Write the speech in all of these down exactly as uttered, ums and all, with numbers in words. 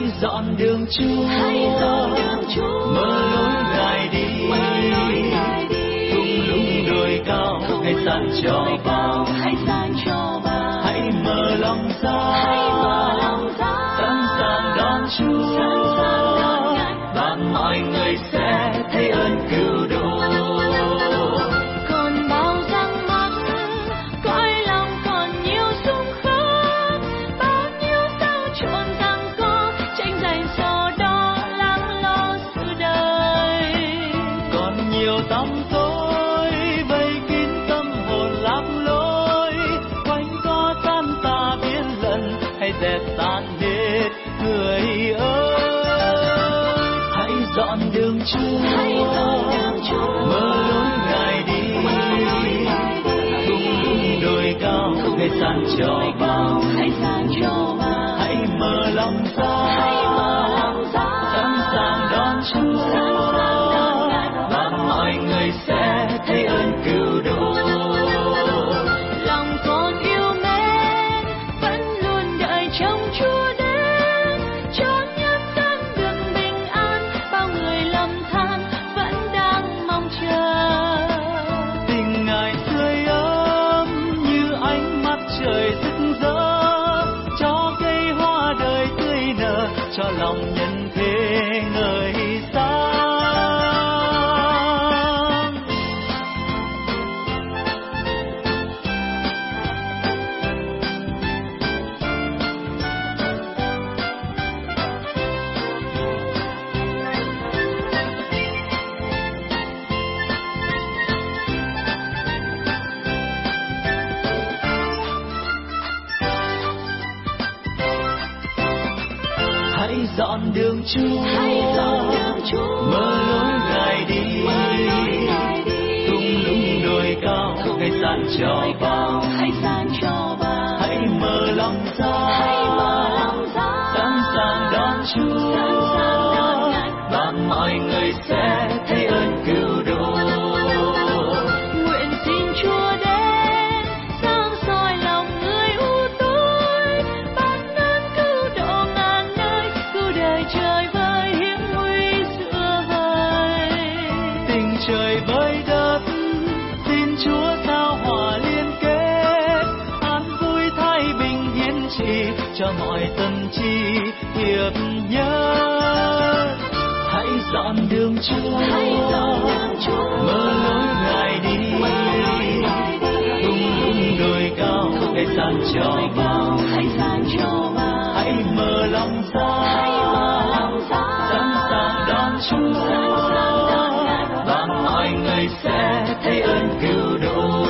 dọn đường Chúa, mở lối Ngài đi, thung lũng đồi cao hay san cho bao, hãy mở lòng ra, sẵn sàng đón Chúa, và mọi người sẽ thấy ơn cứu độ. Chúa, mở lối Ngài đi, thung lũng đồi cao hay san cho bao, hãy mở lòng ra, sẵn sàng đón Chúa, và mọi người sẽ thấy ơn cứu độ. Lòng con yêu mến vẫn luôn đợi trông Chúa đến, cho nhân dân được bình an. Bao người lầm than vẫn đang mong chờ. Tình Ngài tươi ấm như ánh mắt trời rực rỡ, cho cây hoa đời tươi nở, cho lòng nhân thế ngời sáng. Hãy dọn đường Chúa, mở lối Ngài đi, thung lũng đồi cao hay san cho bao, hãy mở lòng ra, sẵn sàng đón Chúa, và mọi người sẽ thấy ơn cứu độ. Nguyện xin Chúa đến sáng soi lòng người u tối, ban ơn cứu độ ngàn nơi, cứu đời trời vơi hiểm nguy xưa vời. Tình trời với đất xin Chúa sao hòa liên kết, an vui thái bình hiến trị cho mọi tâm trí hiệp nhất. Hãy dọn đường Chúa, mở lối Ngài đi, thung lũng đồi cao hay san cho bao, hãy mở lòng ra, sẵn sàng đón Chúa, và mọi người sẽ thấy ơn cứu độ.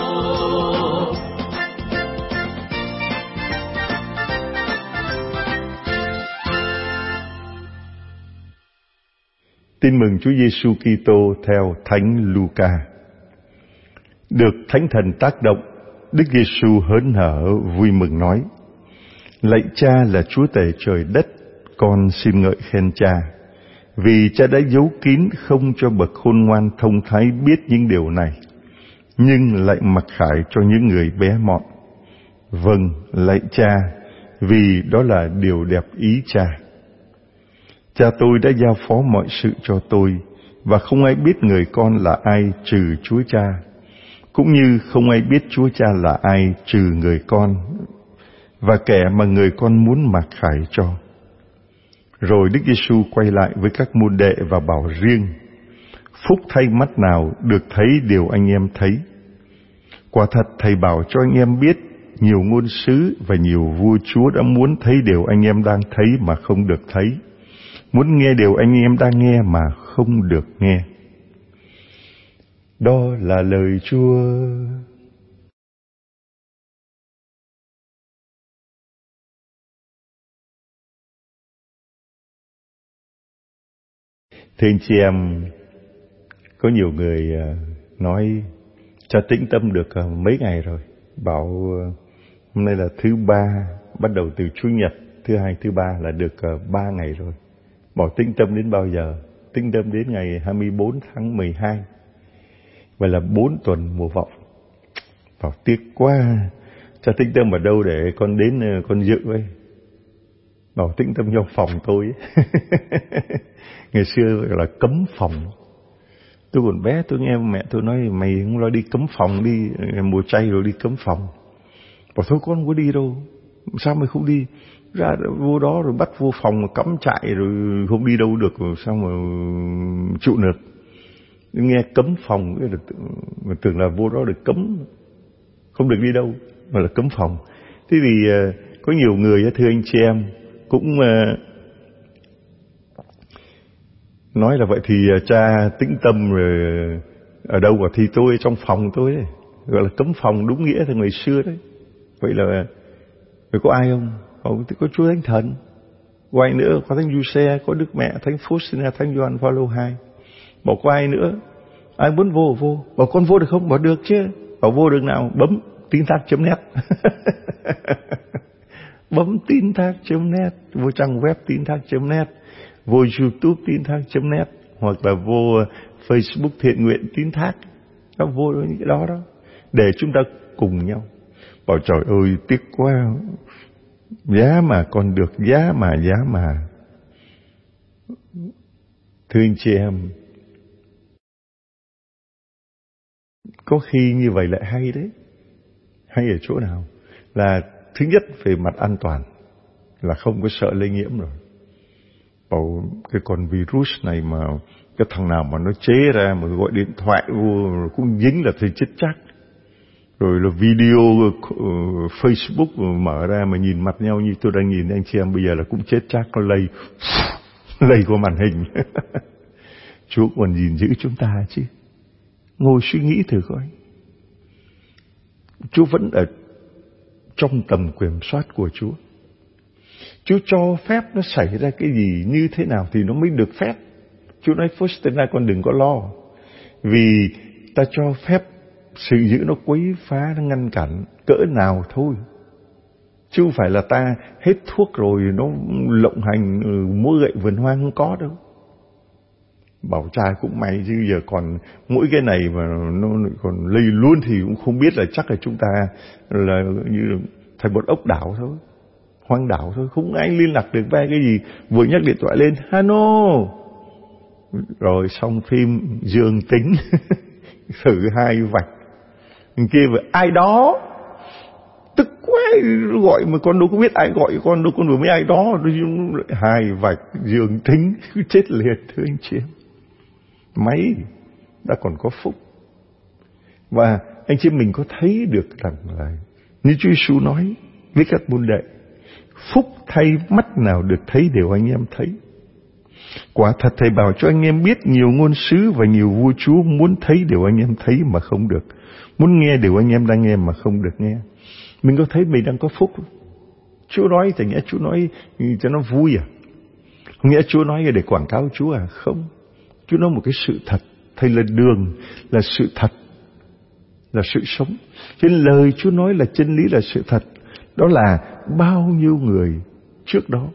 Tin mừng Chúa Giêsu Kitô theo Thánh Luca. Được Thánh Thần tác động, Đức Giêsu hớn hở vui mừng nói: Lạy Cha là Chúa tể trời đất, con xin ngợi khen Cha, vì Cha đã giấu kín không cho bậc khôn ngoan thông thái biết những điều này, nhưng lại mặc khải cho những người bé mọn. Vâng, lạy Cha, vì đó là điều đẹp ý Cha. Cha tôi đã giao phó mọi sự cho tôi, và không ai biết người con là ai trừ Chúa Cha, cũng như không ai biết Chúa Cha là ai trừ người con, và kẻ mà người con muốn mặc khải cho. Rồi Đức Giêsu quay lại với các môn đệ và bảo riêng: Phúc thay mắt nào được thấy điều anh em thấy. Quả thật Thầy bảo cho anh em biết, nhiều ngôn sứ và nhiều vua chúa đã muốn thấy điều anh em đang thấy mà không được thấy, muốn nghe điều anh em đang nghe mà không được nghe. Đó là lời Chúa. Thưa anh chị em, có nhiều người nói cho tĩnh tâm được mấy ngày rồi, bảo hôm nay là thứ ba, bắt đầu từ Chủ nhật, thứ hai, thứ ba là được ba ngày rồi. Bảo tĩnh tâm đến bao giờ? Tĩnh tâm đến ngày hai mươi bốn tháng mười hai. Vậy là bốn tuần mùa vọng. Bảo tiếc quá, cho tĩnh tâm ở đâu để con đến con dự ấy. Bảo tĩnh tâm trong phòng tôi ấy. Ngày xưa gọi là cấm phòng. Tôi còn bé tôi nghe mẹ tôi nói mày không lo đi cấm phòng đi, mùa chay rồi đi cấm phòng. Bảo thôi con không có đi đâu. Sao mày không đi? Ra vô đó rồi bắt vô phòng cắm trại rồi không đi đâu được, rồi sao mà trụ được. Nghe cấm phòng là tưởng là vô đó được cấm, không được đi đâu mà là cấm phòng. Thế thì có nhiều người thưa anh chị em cũng nói là vậy thì cha tĩnh tâm rồi ở đâu mà thì tôi trong phòng tôi đấy, gọi là cấm phòng đúng nghĩa từ ngày xưa đấy. Vậy là rồi có ai không? Không, thì có Chúa Thánh Thần. Có ai nữa? Có Thánh Giuse, có Đức Mẹ, Thánh Faustina, Thánh Gioan Phaolô hai. Bảo có ai nữa? Ai muốn vô vô? Bảo con vô được không? Bảo được chứ. Bảo vô được nào? Bấm tin thác chấm net. Bấm tin thác chấm net, vô trang web tin thác chấm net, vô YouTube tin thác chấm net, hoặc là vô Facebook thiện nguyện tín thác. Nó vô những cái đó đó để chúng ta cùng nhau. Bảo trời ơi tiếc quá, giá mà còn được, giá mà giá mà. Thưa anh chị em, có khi như vậy lại hay đấy. Hay ở chỗ nào? Là thứ nhất về mặt an toàn, là không có sợ lây nhiễm rồi. Bảo cái con virus này mà cái thằng nào mà nó chế ra mà gọi điện thoại vô cũng dính là thấy chết chắc. Rồi là video uh, Facebook mở ra mà nhìn mặt nhau như tôi đang nhìn anh chị em bây giờ là cũng chết chắc, nó lây lây qua màn hình. Chúa còn gìn giữ chúng ta chứ. Ngồi suy nghĩ thử coi. Chúa vẫn ở trong tầm kiểm soát của Chúa. Chúa cho phép nó xảy ra cái gì như thế nào thì nó mới được phép. Chúa nói Faustina con đừng có lo, vì ta cho phép sự dữ nó quấy phá, nó ngăn cản cỡ nào thôi. Chứ không phải là ta hết thuốc rồi nó lộng hành múa gậy vườn hoang, không có đâu. Bảo trai cũng may chứ giờ còn mỗi cái này mà nó còn lây luôn thì cũng không biết, là chắc là chúng ta là như thành một ốc đảo thôi, hoang đảo thôi, không ai liên lạc được với cái gì. Vừa nhắc điện thoại lên, Hano, rồi xong phim dương tính, thử hai vạch, người kia vừa ai đó, tức quá, gọi mà con đâu có biết ai gọi con đâu, con vừa mới ai đó, hai vạch dương tính, chết liệt. Thưa anh chị em, mấy đã còn có phúc. Và anh chị mình có thấy được rằng là như Chúa Giêsu nói với các môn đệ, phúc thay mắt nào được thấy đều anh em thấy. Quả thật thầy bảo cho anh em biết, nhiều ngôn sứ và nhiều vua chúa muốn thấy đều anh em thấy mà không được, muốn nghe đều anh em đang nghe mà không được nghe. Mình có thấy mình đang có phúc không? Chúa nói thì nghĩa Chúa nói cho nó vui à? Không nghĩa Chúa nói để quảng cáo Chúa à? Không. Chúa nói một cái sự thật. Thầy là đường, là sự thật, là sự sống. Cho nên lời Chúa nói là chân lý, là sự thật. Đó là bao nhiêu người trước đó,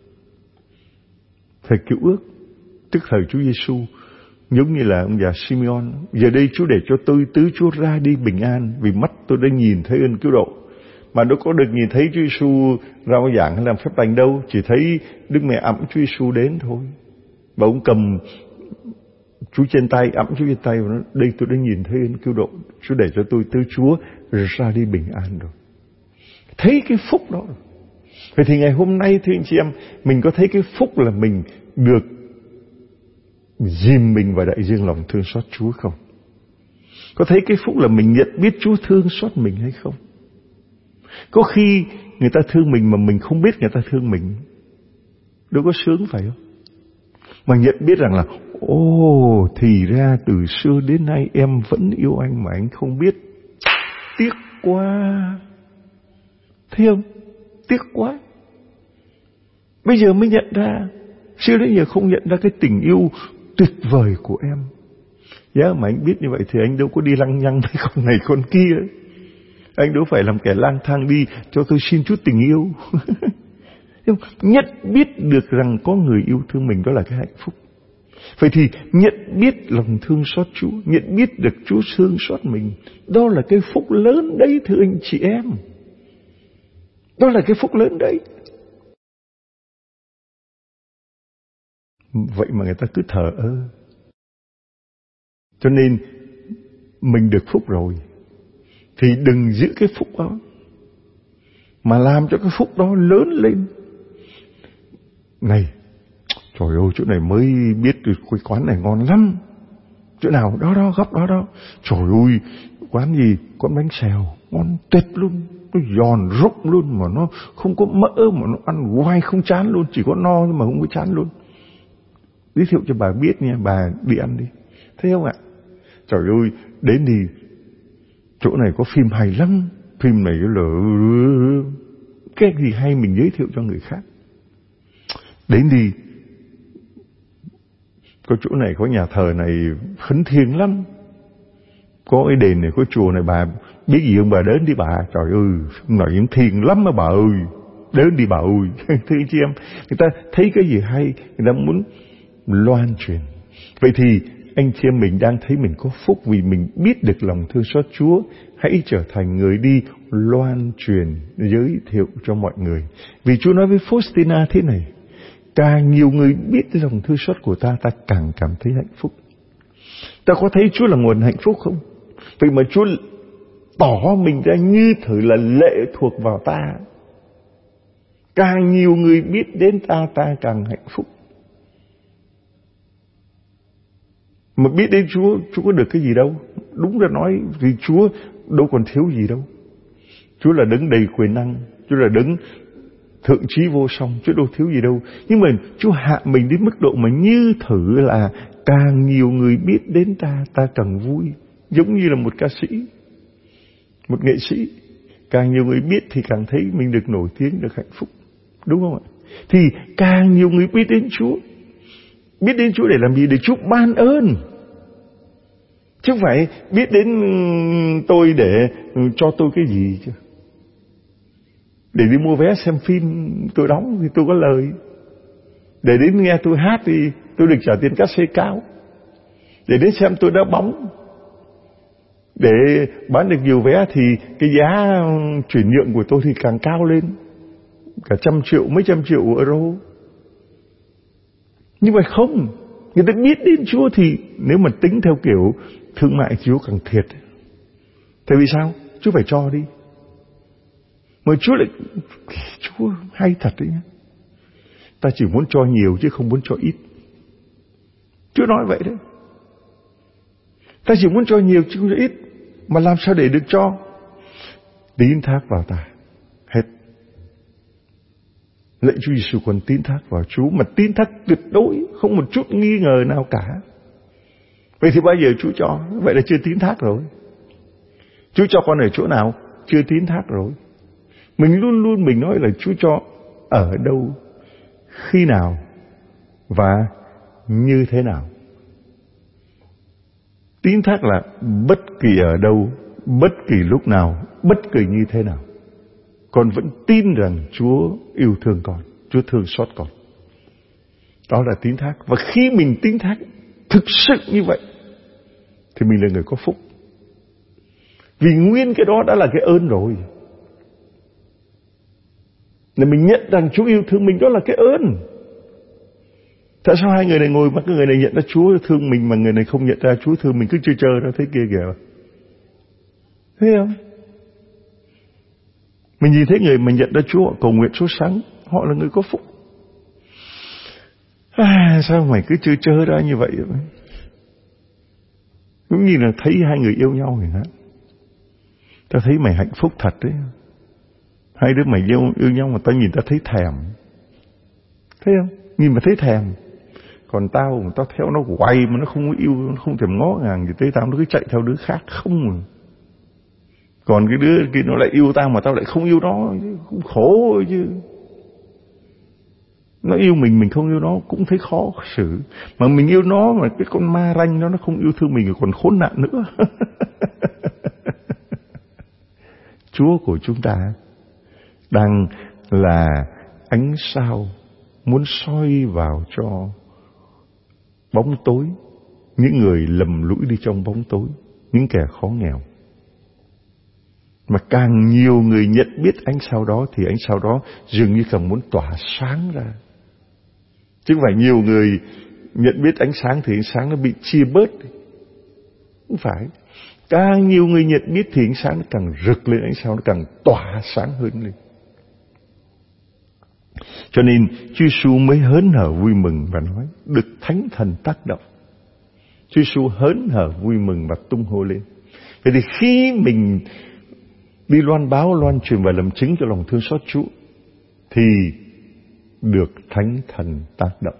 thời Cựu Ước, tức thời Chúa Giêsu, giống như là ông già Simeon, giờ đây Chúa để cho tôi tứ Chúa ra đi bình an, vì mắt tôi đã nhìn thấy ơn cứu độ. Mà đâu có được nhìn thấy Chúa Giêsu rao giảng hay làm phép lành đâu, chỉ thấy Đức Mẹ ẵm Chúa Giêsu đến thôi. Và ông cầm Chúa trên tay, ẵm Chúa trên tay và nói, đây tôi đã nhìn thấy ơn cứu độ, Chúa để cho tôi tứ Chúa ra đi bình an rồi. Thấy cái phúc đó. Vậy thì ngày hôm nay thưa anh chị em, mình có thấy cái phúc là mình được dìm mình vào đại dương lòng thương xót Chúa không? Có thấy cái phúc là mình nhận biết Chúa thương xót mình hay không? Có khi người ta thương mình mà mình không biết người ta thương mình, đâu có sướng phải không? Mà nhận biết rằng là ồ, thì ra từ xưa đến nay em vẫn yêu anh mà anh không biết. Tiếc quá. Thấy không? Tiếc quá. Bây giờ mới nhận ra. Xưa đến giờ không nhận ra cái tình yêu tuyệt vời của em. Giá mà anh biết như vậy thì anh đâu có đi lăng nhăng với con này con kia. Anh đâu phải làm kẻ lang thang đi cho tôi xin chút tình yêu. Nhận biết được rằng có người yêu thương mình, đó là cái hạnh phúc. Vậy thì nhận biết lòng thương xót Chúa, nhận biết được Chúa thương xót mình, đó là cái phúc lớn đấy thưa anh chị em. Đó là cái phúc lớn đấy. Vậy mà người ta cứ thờ ơ. Cho nên mình được phúc rồi thì đừng giữ cái phúc đó, mà làm cho cái phúc đó lớn lên. Này, trời ơi, chỗ này mới biết được cái quán này ngon lắm. Chỗ nào? Đó đó, góc đó đó. Trời ơi, quán gì? Quán bánh xèo ngon tuyệt luôn. Nó giòn rốc luôn, mà nó không có mỡ, mà nó ăn hoài không chán luôn. Chỉ có no nhưng mà không có chán luôn. Giới thiệu cho bà biết nha, bà đi ăn đi. Thấy không ạ? Trời ơi, đến đi, chỗ này có phim hay lắm. Phim này là cái gì hay mình giới thiệu cho người khác. Đến đi, có chỗ này, có nhà thờ này khấn thiêng lắm. Có cái đền này, có chùa này, bà biết gì không? Bà đến đi bà. Trời ơi, nói những thiêng lắm mà bà ơi. Đến đi bà ơi. Thưa chị em, người ta thấy cái gì hay, người ta muốn loan truyền. Vậy thì anh chị em mình đang thấy mình có phúc vì mình biết được lòng thương xót Chúa. Hãy trở thành người đi loan truyền, giới thiệu cho mọi người. Vì Chúa nói với Faustina thế này: càng nhiều người biết lòng thương xót của ta, ta càng cảm thấy hạnh phúc. Ta có thấy Chúa là nguồn hạnh phúc không? Vậy mà Chúa tỏ mình ra như thử là lệ thuộc vào ta. Càng nhiều người biết đến ta, ta càng hạnh phúc. Mà biết đến Chúa, Chúa có được cái gì đâu. Đúng ra nói thì Chúa đâu còn thiếu gì đâu. Chúa là đấng đầy quyền năng, Chúa là đấng thượng trí vô song, Chúa đâu thiếu gì đâu. Nhưng mà Chúa hạ mình đến mức độ mà như thử là càng nhiều người biết đến ta, ta càng vui. Giống như là một ca sĩ, một nghệ sĩ, càng nhiều người biết thì càng thấy mình được nổi tiếng, được hạnh phúc. Đúng không ạ? Thì càng nhiều người biết đến Chúa. Biết đến Chúa để làm gì? Để Chúa ban ơn. Chứ không phải biết đến tôi để cho tôi cái gì chứ. Để đi mua vé xem phim tôi đóng thì tôi có lời. Để đến nghe tôi hát thì tôi được trả tiền cát xê cao. Để đến xem tôi đá bóng, để bán được nhiều vé thì cái giá chuyển nhượng của tôi thì càng cao lên, cả trăm triệu, mấy trăm triệu euro. Nhưng mà không, người ta biết đến Chúa thì nếu mà tính theo kiểu thương mại Chúa càng thiệt. Tại vì sao? Chúa phải cho đi. Mà Chúa lại, Chúa hay thật đấy nhá. Ta chỉ muốn cho nhiều chứ không muốn cho ít. Chúa nói vậy đấy. Ta chỉ muốn cho nhiều chứ không cho ít. Mà làm sao để được cho? Tín thác vào ta. Hết. Lạy Chúa Giêsu còn tín thác vào Chúa, mà tín thác tuyệt đối, không một chút nghi ngờ nào cả. Vậy thì bao giờ Chúa cho? Vậy là chưa tín thác rồi. Chúa cho con ở chỗ nào? Chưa tín thác rồi. Mình luôn luôn mình nói là Chúa cho ở đâu, khi nào và như thế nào. Tín thác là bất kỳ ở đâu, bất kỳ lúc nào, bất kỳ như thế nào, con vẫn tin rằng Chúa yêu thương con, Chúa thương xót con. Đó là tín thác. Và khi mình tín thác thực sự như vậy thì mình là người có phúc. Vì nguyên cái đó đã là cái ơn rồi. Là mình nhận rằng Chúa yêu thương mình, đó là cái ơn. Tại sao hai người này ngồi mà cái người này nhận ra Chúa thương mình mà người này không nhận ra Chúa thương mình, cứ chơi chơi ra thế kia kìa. Thấy không? Mình nhìn thấy người mình nhận ra Chúa, họ cầu nguyện suốt sáng, họ là người có phúc. À, sao mày cứ chơi chơi ra như vậy? Cũng như là thấy hai người yêu nhau vậy đó. Ta thấy mày hạnh phúc thật đấy. Hai đứa mày yêu, yêu nhau mà tao nhìn ta thấy thèm. Thấy không? Nhìn mà thấy thèm. Còn tao, mà tao theo nó hoài mà nó không yêu, nó không thèm ngó ngàng gì tới tao, nó cứ chạy theo đứa khác không mà. Còn cái đứa kia nó lại yêu tao mà tao lại không yêu nó, cũng khổ rồi chứ. Nó yêu mình, mình không yêu nó cũng thấy khó xử. Mà mình yêu nó mà cái con ma ranh nó nó không yêu thương mình còn khốn nạn nữa. Chúa của chúng ta đang là ánh sao muốn soi vào cho bóng tối những người lầm lũi đi trong bóng tối, những kẻ khó nghèo. Mà càng nhiều người nhận biết ánh sao đó thì ánh sao đó dường như càng muốn tỏa sáng ra. Chứ không phải nhiều người nhận biết ánh sáng thì ánh sáng nó bị chia bớt. Không phải. Càng nhiều người nhận biết thì ánh sáng nó càng rực lên, ánh sáng nó càng tỏa sáng hơn lên. Cho nên Chúa Giêsu mới hớn hở vui mừng và nói được Thánh Thần tác động. Chúa Giêsu hớn hở vui mừng và tung hô lên. Vậy thì khi mình đi loan báo, loan truyền và làm chứng cho lòng thương xót Chúa thì được Thánh Thần tác động.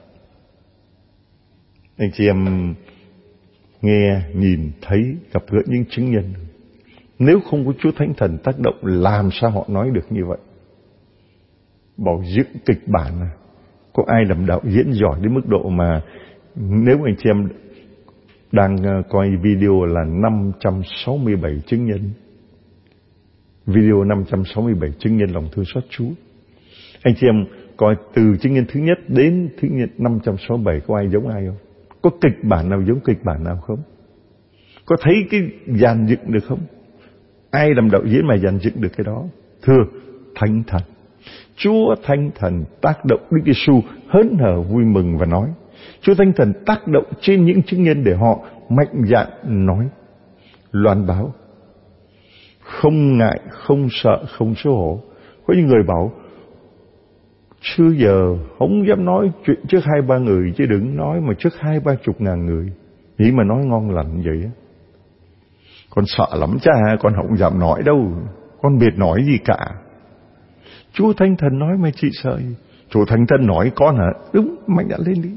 Anh chị em nghe, nhìn, thấy, gặp gỡ những chứng nhân. Nếu không có Chúa Thánh Thần tác động, làm sao họ nói được như vậy? Bảo dựng kịch bản à? Có ai làm đạo diễn giỏi đến mức độ mà nếu anh chị em đang coi video là năm trăm sáu mươi bảy chứng nhân, video năm trăm sáu mươi bảy chứng nhân lòng thương xót Chúa, anh chị em coi từ chứng nhân thứ nhất đến thứ nhất năm trăm sáu mươi bảy, có ai giống ai không? Có kịch bản nào giống kịch bản nào không? Có thấy cái dàn dựng được không? Ai làm đạo diễn mà dàn dựng được cái đó? Thưa, Thánh Thần. Chúa Thánh Thần tác động Đức Giêsu hớn hở vui mừng và nói. Chúa Thánh Thần tác động trên những chứng nhân để họ mạnh dạn nói, loan báo, không ngại, không sợ, không xấu hổ. Có những người bảo chưa giờ không dám nói chuyện trước hai ba người, chứ đừng nói mà trước hai ba chục ngàn người. Nghĩ mà nói ngon lành vậy á. Con sợ lắm cha, con không dám nói đâu, con biết nói gì cả. Chúa Thánh Thần nói mà chị sợ gì? Chúa Thánh Thần nói con hả? Đúng, mạnh dạn lên đi.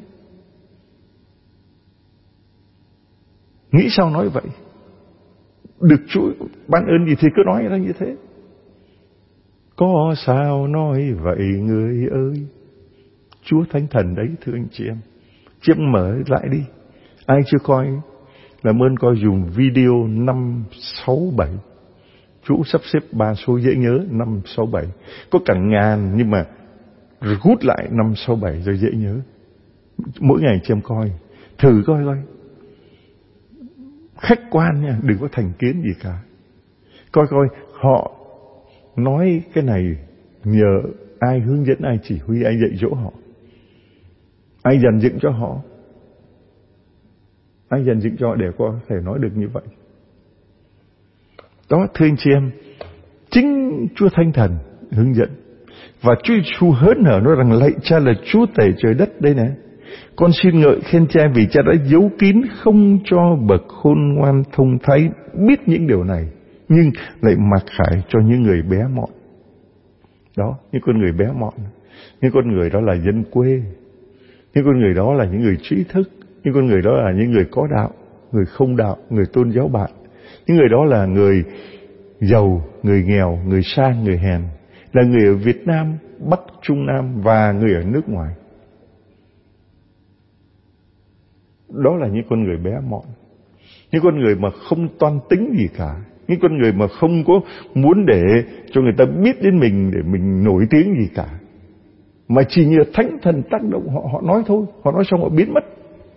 Nghĩ sao nói vậy? Được Chúa ban ơn gì thì cứ nói ra như thế. Có sao nói vậy người ơi? Chúa Thánh Thần đấy thưa anh chị em. Chị em mở lại đi. Ai chưa coi, làm ơn coi dùng video năm sáu bảy. Chú sắp xếp ba số dễ nhớ năm sáu bảy. Có cả ngàn nhưng mà rút lại năm sáu bảy rồi dễ nhớ. Mỗi ngày chị em coi, thử coi coi. Khách quan nha, đừng có thành kiến gì cả. Coi coi họ nói cái này nhờ ai hướng dẫn, ai chỉ huy, ai dạy dỗ họ, ai dàn dựng cho họ, ai dàn dựng cho họ để có thể nói được như vậy. Đó thưa anh chị em, chính Chúa Thánh Thần hướng dẫn. Và Chúa Giêsu hớn hở nói rằng lạy Cha là Chúa tể trời đất đây nè. Con xin ngợi khen Cha vì Cha đã giấu kín không cho bậc khôn ngoan thông thái biết những điều này, nhưng lại mặc khải cho những người bé mọn. Đó, những con người bé mọn, những con người đó là dân quê, những con người đó là những người trí thức, những con người đó là những người có đạo, người không đạo, người tôn giáo bạn. Những người đó là người giàu, người nghèo, người sang, người hèn, là người ở Việt Nam, Bắc, Trung Nam và người ở nước ngoài. Đó là những con người bé mọn, những con người mà không toan tính gì cả, những con người mà không có muốn để cho người ta biết đến mình để mình nổi tiếng gì cả, mà chỉ nhờ Thánh Thần tác động họ, họ nói thôi, họ nói xong họ biến mất.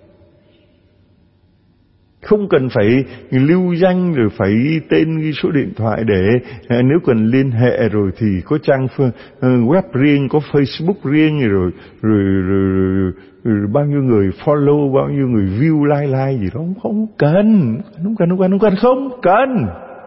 Không cần phải lưu danh rồi phải tên ghi số điện thoại để nếu cần liên hệ rồi thì có trang web riêng, có Facebook riêng rồi rồi, rồi, rồi, rồi bao nhiêu người follow, bao nhiêu người view, like like gì đó không, không cần, không cần, không cần, không cần, không cần.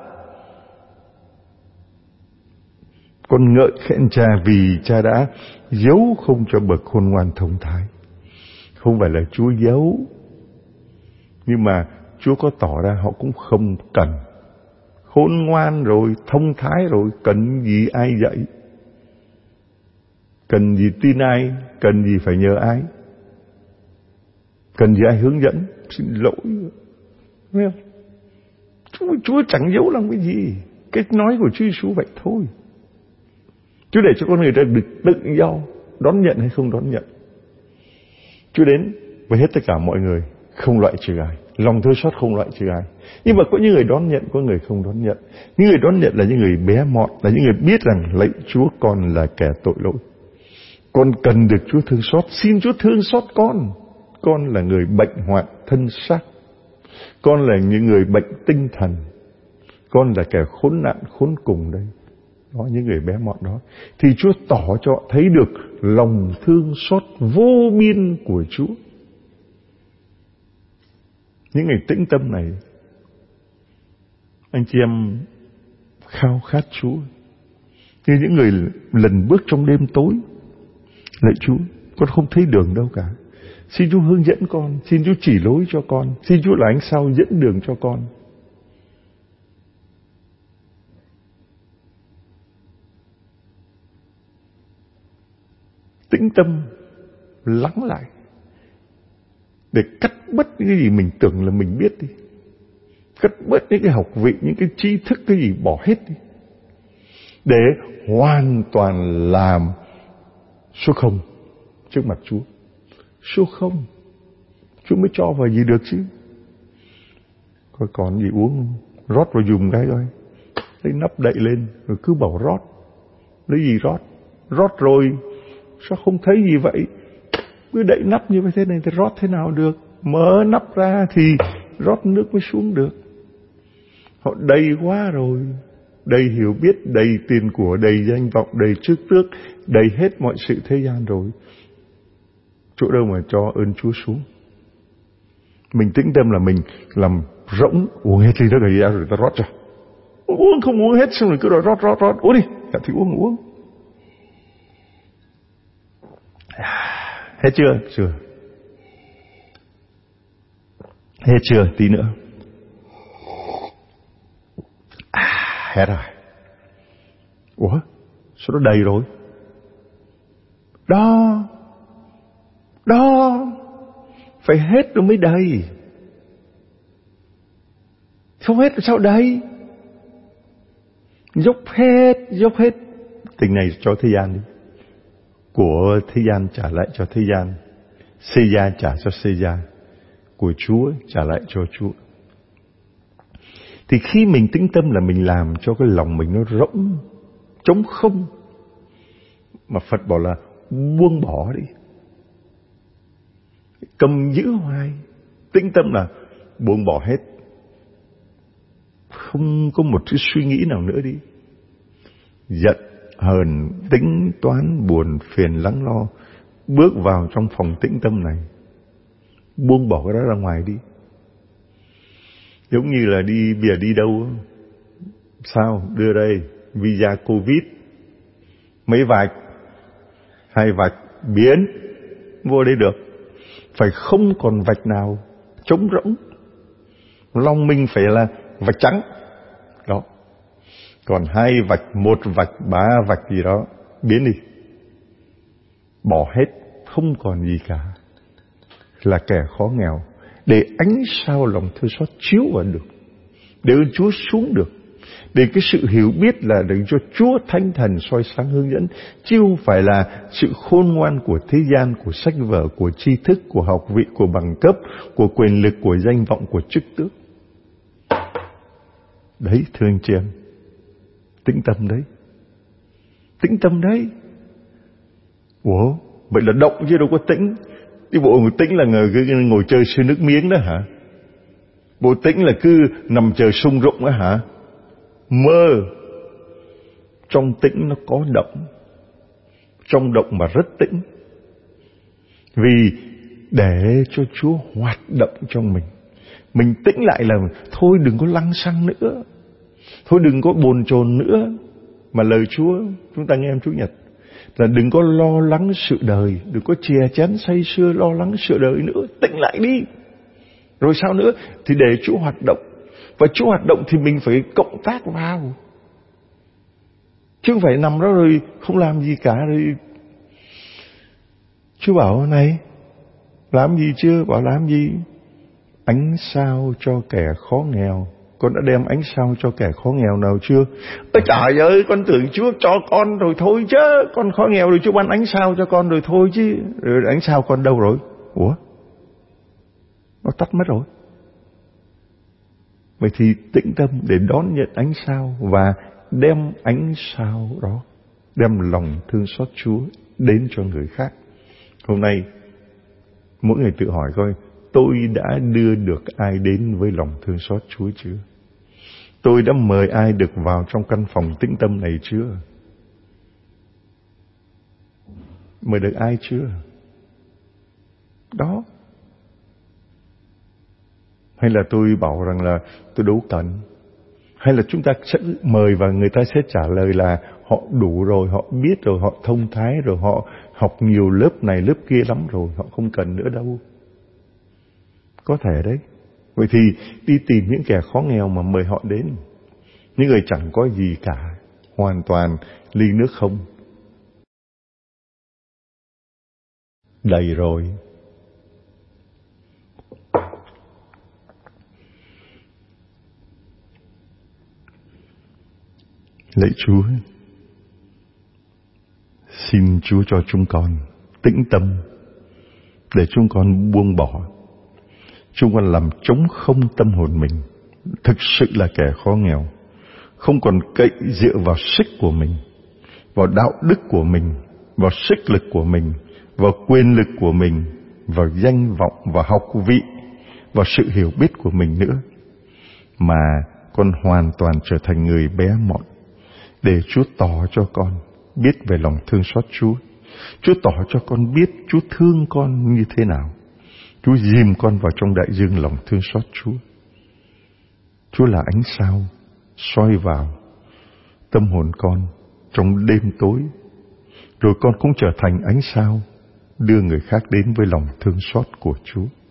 Con ngợi khen Cha vì Cha đã giấu không cho bậc khôn ngoan thông thái. Không phải là Chúa giấu, nhưng mà Chúa có tỏ ra họ cũng không cần. Khôn ngoan rồi, thông thái rồi, cần gì ai dạy? Cần gì tin ai? Cần gì phải nhờ ai? Cần gì ai hướng dẫn? Xin lỗi. Nghe không? Chúa, Chúa chẳng giấu làm cái gì. Cái nói của Chúa Giêsu vậy thôi. Chúa để cho con người ta được tự do đón nhận hay không đón nhận. Chúa đến với hết tất cả mọi người, không loại trừ ai. Lòng thương xót không loại trừ ai. Nhưng mà có những người đón nhận, có người không đón nhận. Những người đón nhận là những người bé mọn, là những người biết rằng lạy Chúa con là kẻ tội lỗi, con cần được Chúa thương xót, xin Chúa thương xót con. Con là người bệnh hoạn thân xác, con là những người bệnh tinh thần, con là kẻ khốn nạn khốn cùng đây. đó, những người bé mọn đó, thì Chúa tỏ cho thấy được lòng thương xót vô biên của Chúa. Những người tĩnh tâm này, anh chị em khao khát Chúa như những người lần bước trong đêm tối. Lạy Chúa, con không thấy đường đâu cả. Xin Chúa hướng dẫn con, xin Chúa chỉ lối cho con, xin Chúa là ánh sao dẫn đường cho con. Tĩnh tâm, lắng lại, để cắt bớt những cái gì mình tưởng là mình biết đi. Cắt bớt những cái học vị, những cái tri thức, cái gì bỏ hết đi. Để hoàn toàn làm số không trước mặt Chúa. Số không, Chúa mới cho vào gì được chứ. Coi còn gì uống không? Rót vào dùng cái coi. Lấy nắp đậy lên, rồi cứ bảo rót. Lấy gì rót? Rót rồi, sao không thấy gì vậy? Cứ đậy nắp như thế này thì rót thế nào được? Mở nắp ra thì rót nước mới xuống được. Họ đầy quá rồi. Đầy hiểu biết, đầy tiền của, đầy danh vọng, đầy chức tước, đầy hết mọi sự thế gian rồi. Chỗ đâu mà cho ơn Chúa xuống. Mình tĩnh tâm là mình làm rỗng, uống hết ly đó rồi ra rồi ta rót cho. Uống không uống hết xong rồi cứ rồi rót rót rót, uống đi, dạ thì uống uống. Hết chưa? Chưa. Hết chưa? Tí nữa. À, hết rồi. Ủa? Sao nó đầy rồi? Đó. Đó. Phải hết rồi mới đầy. Không hết rồi sao đầy? Dốc hết, dốc hết. Tình này cho thế gian đi. Của thế gian trả lại cho thế gian. Xê gia trả cho xê gia. Của Chúa trả lại cho Chúa. Thì khi mình tĩnh tâm là mình làm cho cái lòng mình nó rỗng, trống không. Mà Phật bảo là buông bỏ đi. Cầm giữ hoài. Tĩnh tâm là buông bỏ hết. Không có một cái suy nghĩ nào nữa đi. Giận, hờn, tính toán, buồn, phiền, lắng lo. Bước vào trong phòng tĩnh tâm này. Buông bỏ cái đó ra ngoài đi. Giống như là đi, bây giờ đi đâu. Sao? Đưa đây visa Covid. Mấy vạch. Hai vạch biến. Vô đây được. Phải không còn vạch nào trống rỗng. Lòng mình phải là vạch trắng. Đó. Còn hai vạch, một vạch, ba vạch gì đó, biến đi. Bỏ hết, không còn gì cả. Là kẻ khó nghèo. Để ánh sao lòng thương xót chiếu vào được. Để ơn Chúa xuống được. Để cái sự hiểu biết là để cho Chúa Thánh Thần soi sáng hướng dẫn. Chứ không phải là sự khôn ngoan của thế gian, của sách vở, của tri thức, của học vị, của bằng cấp, của quyền lực, của danh vọng, của chức tước. Đấy thưa anh chị em. Tĩnh tâm đấy. Tĩnh tâm đấy. Ủa, vậy là động chứ đâu có tĩnh. Cái bộ người tĩnh là ngồi, ngồi chơi xưa nước miếng đó hả? Bộ tĩnh là cứ nằm chờ sung rụng đó hả? Mơ. Trong tĩnh nó có động. Trong động mà rất tĩnh. Vì để cho Chúa hoạt động trong mình. Mình tĩnh lại là thôi đừng có lăng xăng nữa. Thôi đừng có bồn chồn nữa. Mà lời Chúa, chúng ta nghe em Chủ nhật, là đừng có lo lắng sự đời. Đừng có chè chén say sưa lo lắng sự đời nữa. Tĩnh lại đi. Rồi sao nữa? Thì để Chúa hoạt động. Và Chúa hoạt động thì mình phải cộng tác vào. Chứ không phải nằm đó rồi không làm gì cả. Rồi Chúa bảo này, làm gì chưa? Bảo làm gì? Ánh sao cho kẻ khó nghèo. Con đã đem ánh sao cho kẻ khó nghèo nào chưa? Ôi trời ơi, con tưởng Chúa cho con rồi thôi chứ. Con khó nghèo rồi Chúa ban ánh sao cho con rồi thôi chứ. Rồi ánh sao con đâu rồi? Ủa? Nó tắt mất rồi. Vậy thì tĩnh tâm để đón nhận ánh sao và đem ánh sao đó, đem lòng thương xót Chúa đến cho người khác. Hôm nay, mỗi người tự hỏi coi, tôi đã đưa được ai đến với lòng thương xót Chúa chưa? Tôi đã mời ai được vào trong căn phòng tĩnh tâm này chưa? Mời được ai chưa? Đó. Hay là tôi bảo rằng là tôi đâu cần? Hay là chúng ta sẽ mời và người ta sẽ trả lời là họ đủ rồi, họ biết rồi, họ thông thái rồi, họ học nhiều lớp này lớp kia lắm rồi, họ không cần nữa đâu. Có thể đấy. Vậy thì đi tìm những kẻ khó nghèo mà mời họ đến. Những người chẳng có gì cả, hoàn toàn ly nước không. Đầy rồi. Lạy Chúa, xin Chúa cho chúng con tĩnh tâm để chúng con buông bỏ. Chúng con làm trống không tâm hồn mình, thực sự là kẻ khó nghèo, không còn cậy dựa vào sức của mình, vào đạo đức của mình, vào sức lực của mình, vào quyền lực của mình, vào danh vọng, vào học vị, vào sự hiểu biết của mình nữa, mà con hoàn toàn trở thành người bé mọn, để Chúa tỏ cho con biết về lòng thương xót Chúa. Chúa tỏ cho con biết Chúa thương con như thế nào. Chúa dìm con vào trong đại dương lòng thương xót Chúa. Chúa là ánh sao soi vào tâm hồn con trong đêm tối, rồi con cũng trở thành ánh sao đưa người khác đến với lòng thương xót của Chúa.